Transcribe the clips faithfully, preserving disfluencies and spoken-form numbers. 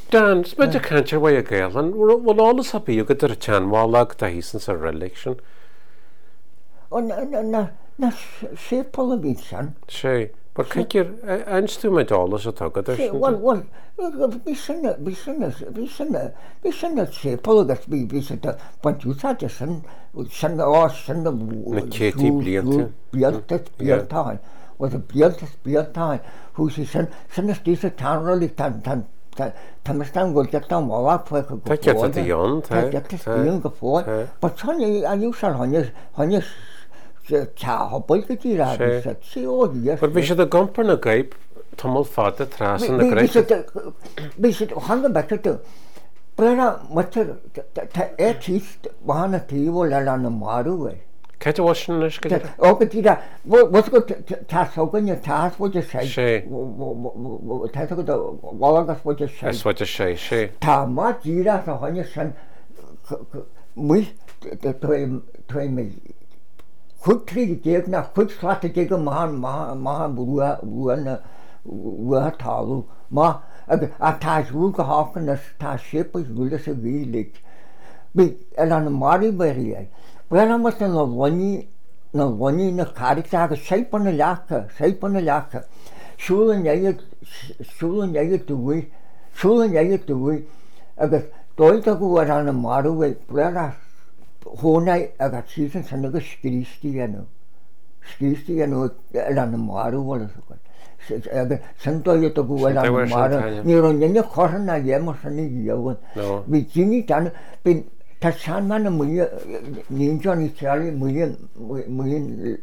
Dan, smid a cantir wa a gael, and wel alles happy you get a chan walag da hisens a reliction. O na na na na sé polabitsan. Sé, but kikir einstu me dollars a tugad. Sé, well well, bí sinna bí sinna bí sinna bí sinna sé polagas bí bí sinna pantúsa de sin sin á sin na Katie blianta. Blianta blianta. Was a blianta blianta who she sin sin is this a town really tan tan Tamastan will get down while I play go. Take it at the yon, take it to go for. But honey, I use her honey honey cow bulky rabbit. See all yes. But we should have gone for a grape, tumble fat, the trass and the grape. We should hang back to Brera, what a teeth, one a table and a maru. Catch a washing this. Oh, but you what's good task open your task? What you say? She. Task of the Wallagas, what you say? That's what you say, she. Tama, Gira, the honey son, we train me. Quick tree, dig now, quick slot to dig a man, ma, ma, wua, wua, wua, talu, ma, a task rook a hawk and a task ship is good as a wee lick. Be and on a Mari berry. Well, I must know one no one in a character, shape on a lacquer, shape on a lacquer. Shul and yet, shul and yet to we, shul and yet to we. I got told to go around a model with brother. Whole night I got seasons and I got skristy, you know. Skristy, you know, around the model was it. I got some to you to go around the model. You're on your corner, I am or something. No, we Jimmy done been. Tashan man a million ninja is Charlie million million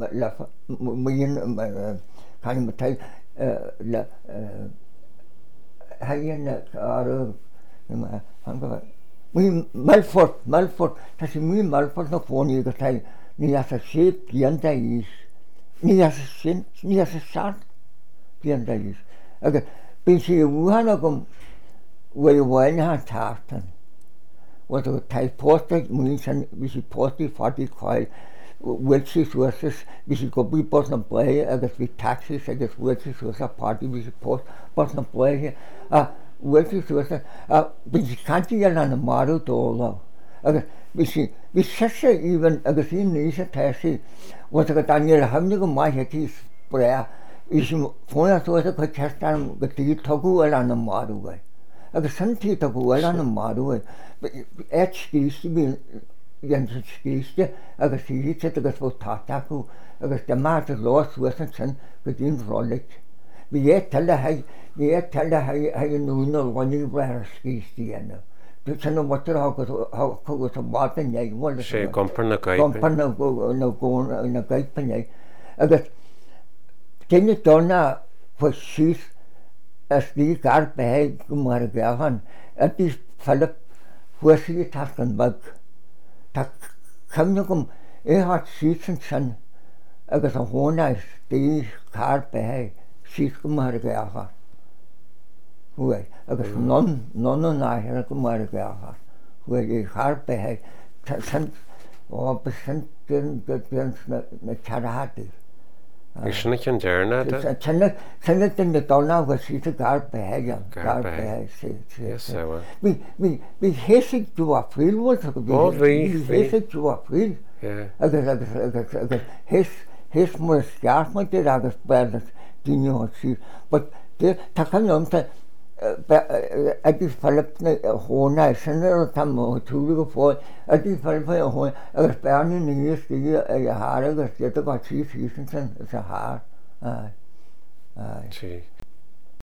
million kind of type la Hayan or we Melford Melford has a million Melford no phone you got I near as a shape Pianta is near as a sin near as a shot Pianta is okay Pincy one of them where you were in her tartan. Was a type posted means and we should post the forty coil Welch's versus we should go be person play I guess with taxes I guess Welch's was a party we should post person play here uh Welch's was a uh we can't get on a model to all okay we see we such even I guess in these taxi was a Daniel having to go my head is prayer is phone as was a quick test time the tea togu on a model way. I was something to go well on a model, but H used to be against skis. I was easy to go for Tataku. I was the master lost Western within Frolic. We yet tell her how, we yet tell her how you know no one you wear skis, you know. But I know what the hog was a water, and I want to say, Company, Company, no go in a great penny. I was ten it done now for she's. As the car bag Margahan, at this fellow who has the task and bug. Tak come a hot sheets and sun. I got a whole nice the car bag, sheets Margahan. Who I got none, none and I had a Margahan. Who a car bag, sent or percent didn't get the charahati. I shouldn't can dare not. Send it in the dollar was she's a guard bag. Guard bag. Yes, sir. We we we hasted to a field was oh, we hasted to a field. Yeah. I guess I guess I guess I guess his his more scarce might did I guess bad do you know she but the Takanum to I developed a whole nice and there was some two before I developed a whole I was burning in the years a hard I was get about three seasons and it's a hard aye aye.